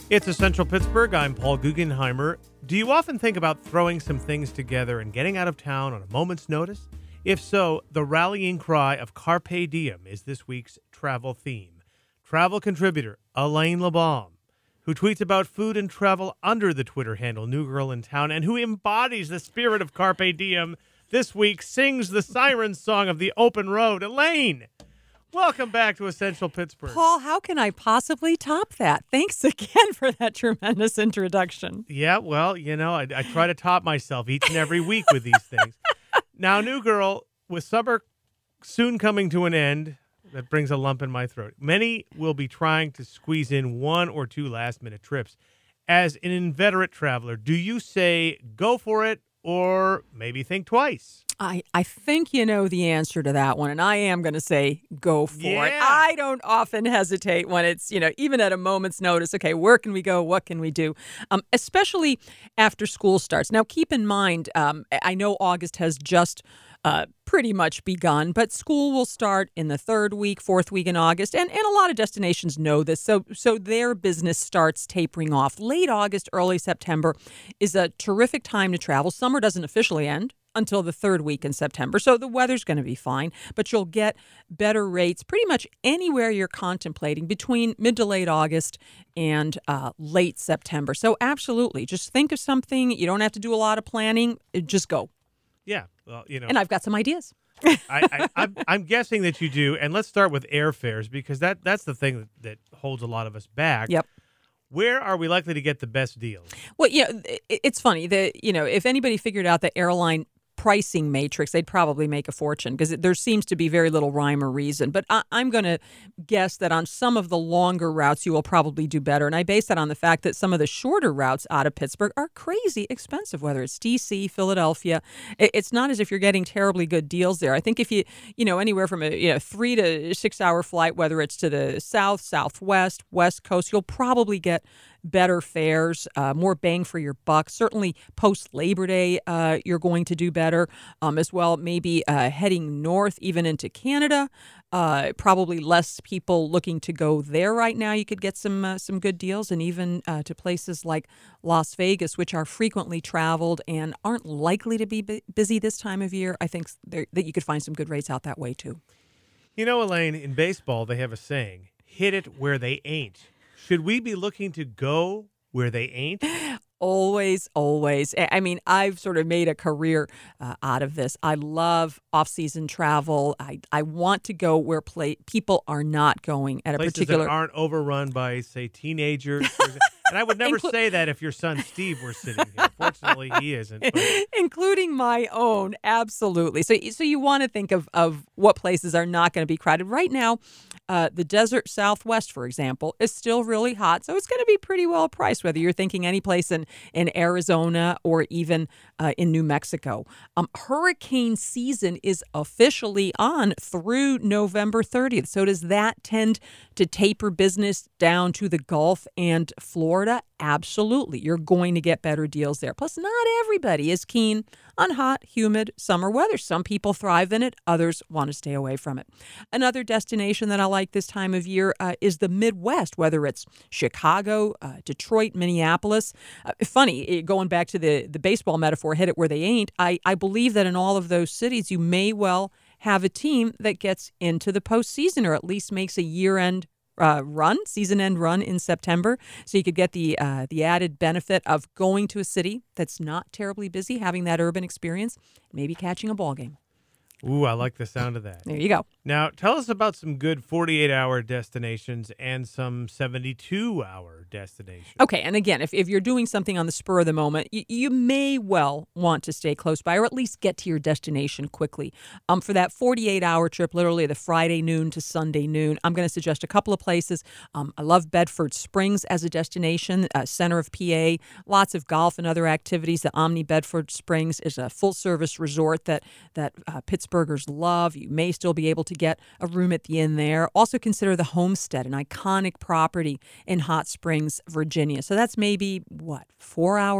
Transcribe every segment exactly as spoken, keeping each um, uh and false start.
It's Essential Pittsburgh. I'm Paul Guggenheimer. Do you often think about throwing some things together and getting out of town on a moment's notice? If so, the rallying cry of Carpe Diem is this week's travel theme. Travel contributor Elaine LeBaum, who tweets about food and travel under the Twitter handle New Girl in Town, and who embodies the spirit of Carpe Diem, this week sings the siren song of the open road. Elaine! Welcome back to Essential Pittsburgh. Paul, how can I possibly top that? Thanks again for that tremendous introduction. Yeah, well, you know, I, I try to top myself each and every week with these things. Now, New Girl, with summer soon coming to an end, that brings a lump in my throat. Many will be trying to squeeze in one or two last-minute trips. As an inveterate traveler, do you say go for it or maybe think twice? I, I think you know the answer to that one, and I am going to say go for Yeah. it. I don't often hesitate when it's, you know, even at a moment's notice, okay, where can we go? What can we do? Um, especially after school starts. Now, keep in mind, um, I know August has just uh, pretty much begun, but school will start in the third week, fourth week in August, and, and a lot of destinations know this, so so their business starts tapering off. Late August, early September is a terrific time to travel. Summer doesn't officially end until the third week in September. So the weather's going to be fine, but you'll get better rates pretty much anywhere you're contemplating between mid to late August and uh, late September. So absolutely, just think of something. You don't have to do a lot of planning. Just go. Yeah, well, you know. And I've got some ideas. I, I, I'm, I'm guessing that you do. And let's start with airfares, because that, that's the thing that, that holds a lot of us back. Yep. Where are we likely to get the best deals? Well, yeah, it- it's funny that, you know, if anybody figured out the airline pricing matrix, they'd probably make a fortune because there seems to be very little rhyme or reason. But I, I'm going to guess that on some of the longer routes, you will probably do better. And I base that on the fact that some of the shorter routes out of Pittsburgh are crazy expensive, whether it's D C, Philadelphia. It, it's not as if you're getting terribly good deals there. I think if you, you know, anywhere from a you know three to six hour flight, whether it's to the south, southwest, west coast, you'll probably get better fares, uh, more bang for your buck. Certainly post Labor Day, uh, you're going to do better um, as well. Maybe uh, heading north, even into Canada. Uh, probably less people looking to go there right now. You could get some uh, some good deals, and even uh, to places like Las Vegas, which are frequently traveled and aren't likely to be bu- busy this time of year. I think there, that you could find some good rates out that way too. You know, Elaine, in baseball, they have a saying, hit it where they ain't. Should we be looking to go where they ain't? Always, always. I I mean, I've sort of made a career uh, out of this. I love off-season travel. I, I want to go where play, people are not going at a Places particular... that aren't overrun by, say, teenagers. for example. And I would never Inclu- say that if your son Steve were sitting here. Fortunately, he isn't. But Including my own, absolutely. So, so you want to think of, of what places are not going to be crowded. Right now, uh, the desert Southwest, for example, is still really hot. So it's going to be pretty well priced, whether you're thinking any place in, in Arizona or even uh, in New Mexico. Um, hurricane season is officially on through November thirtieth. So does that tend to taper business down to the Gulf and Florida? Absolutely. You're going to get better deals there. Plus, not everybody is keen on hot, humid summer weather. Some people thrive in it. Others want to stay away from it. Another destination that I like this time of year uh, is the Midwest, whether it's Chicago, uh, Detroit, Minneapolis. Uh, funny, eh, going back to the, the baseball metaphor, hit it where they ain't, I, I believe that in all of those cities, you may well have a team that gets into the postseason or at least makes a year-end Uh, run, season-end run in September, so you could get the uh, the added benefit of going to a city that's not terribly busy, having that urban experience, maybe catching a ball game. ooh, I like the sound of that. There you go. Now, tell us about some good forty-eight hour destinations and some seventy-two hour destinations. Okay, and again, if, if you're doing something on the spur of the moment, you, you may well want to stay close by or at least get to your destination quickly. Um, for that forty-eight hour trip, literally the Friday noon to Sunday noon, I'm going to suggest a couple of places. Um, I love Bedford Springs as a destination, uh, center of P A, lots of golf and other activities. The Omni Bedford Springs is a full-service resort that, that uh, Pittsburghers love. You may still be able to get a room at the inn there. Also consider the Homestead, an iconic property in Hot Springs, Virginia. So that's maybe, what, four-hour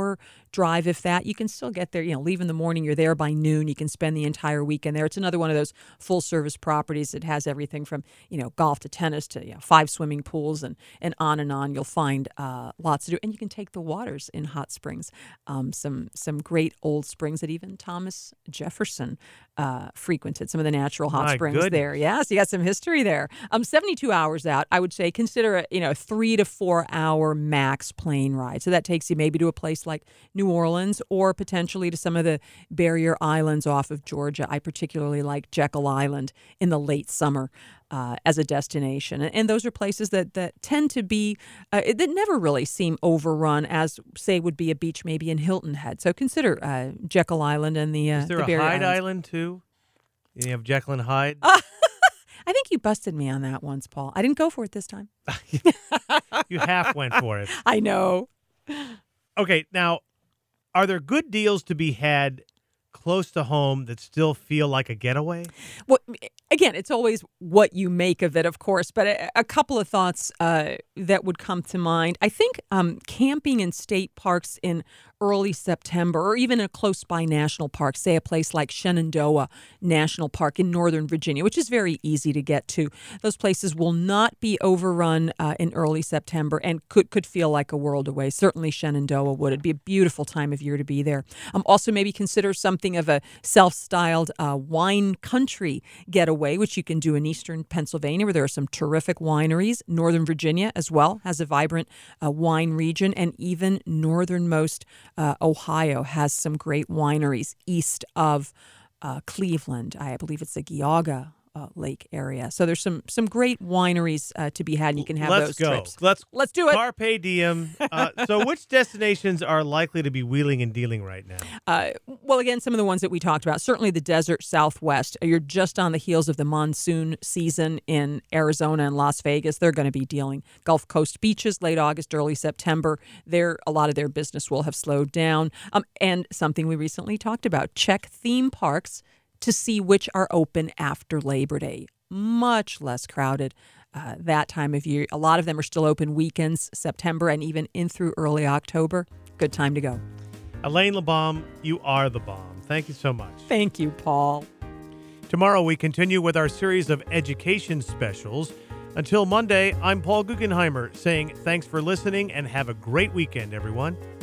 drive, if that. You can still get there, you know, leave in the morning, you're there by noon. You can spend the entire weekend there. It's another one of those full-service properties that has everything from, you know, golf to tennis to, you know, five swimming pools and, and on and on. You'll find uh, lots to do. And you can take the waters in hot springs. Um, some, some great old springs that even Thomas Jefferson uh, frequented, some of the natural hot My springs goodness. there. Yes, you got some history there. Um, seventy-two hours out, I would say consider a, you know, three to four hour max plane ride. So that takes you maybe to a place like New Orleans or potentially to some of the barrier islands off of Georgia. I particularly like Jekyll Island in the late summer uh, as a destination. And, and those are places that, that tend to be, uh, that never really seem overrun as, say, would be a beach maybe in Hilton Head. So consider uh, Jekyll Island and the, uh, Is there the a barrier Hyde islands. Island, too? You have Jekyll and Hyde? I think you busted me on that once, Paul. I didn't go for it this time. You half went for it. I know. Okay, now, are there good deals to be had close to home that still feel like a getaway? Well, again, it's always what you make of it, of course, but a, a couple of thoughts uh, that would come to mind. I think um, camping in state parks in early September or even a close-by national park, say a place like Shenandoah National Park in Northern Virginia, which is very easy to get to. Those places will not be overrun uh, in early September and could, could feel like a world away. Certainly Shenandoah would. It'd be a beautiful time of year to be there. Um, also, maybe consider something of a self-styled uh, wine country getaway, which you can do in eastern Pennsylvania, where there are some terrific wineries. Northern Virginia as well has a vibrant uh, wine region, and even northernmost uh, Ohio has some great wineries east of uh, Cleveland. I believe it's the Geauga uh, Lake area. So there's some some great wineries uh, to be had, and you can have Let's those go. trips. Let's Let's do it. Carpe diem. Uh, so which destinations are likely to be wheeling and dealing right now? Uh, well, again, some of the ones that we talked about, certainly the desert Southwest. You're just on the heels of the monsoon season in Arizona and Las Vegas. They're going to be dealing Gulf Coast beaches late August, early September. There, a lot of their business will have slowed down. Um, and something we recently talked about, check theme parks to see which are open after Labor Day. Much less crowded uh, that time of year. A lot of them are still open weekends, September, and even in through early October. Good time to go. Elaine LeBaum, you are the bomb. Thank you so much. Thank you, Paul. Tomorrow we continue with our series of education specials. Until Monday, I'm Paul Guggenheimer saying thanks for listening and have a great weekend, everyone.